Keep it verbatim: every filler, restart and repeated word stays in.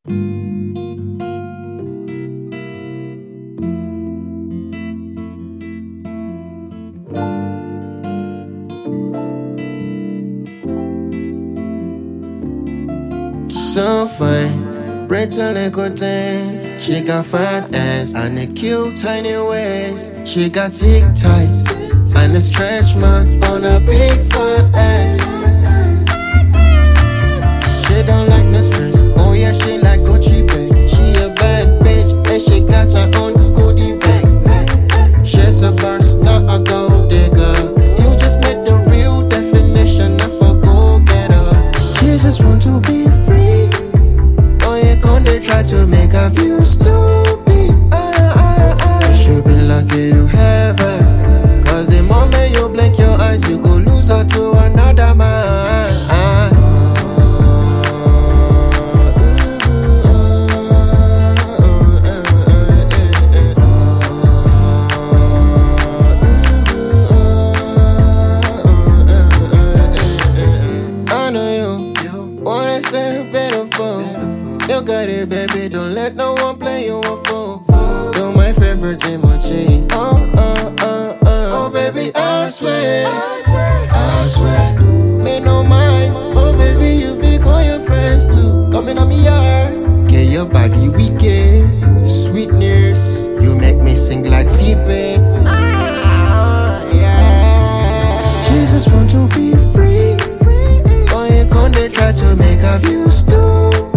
So fine, pretty little thing. She got fat ass and a cute tiny waist. She got thick thighs and a stretch mark on a big fat ass. She don't like no stress. Oh yeah, she like Gucci bag. She a bad bitch and she got her own goodie bag. She's a boss, not a gold digger. You just met the real definition of a go-getter. She just want to be free. They try to make her feel stupid. You should be lucky you have her, cause the moment you blink your eyes, you go lose her to another man. I know you wanna stay beautiful. You got it, baby, don't let no one play you a fool. You're my favorite emoji. Oh, oh, oh, oh, oh, baby, I swear, I swear, me no mind. Oh, baby, you be call your friends too. Coming on me yard, get your body wicked, sweetness. You make me sing like T-Pain. Ah, yeah. She just want to be free. Oh, you can't they try to make her feel stupid.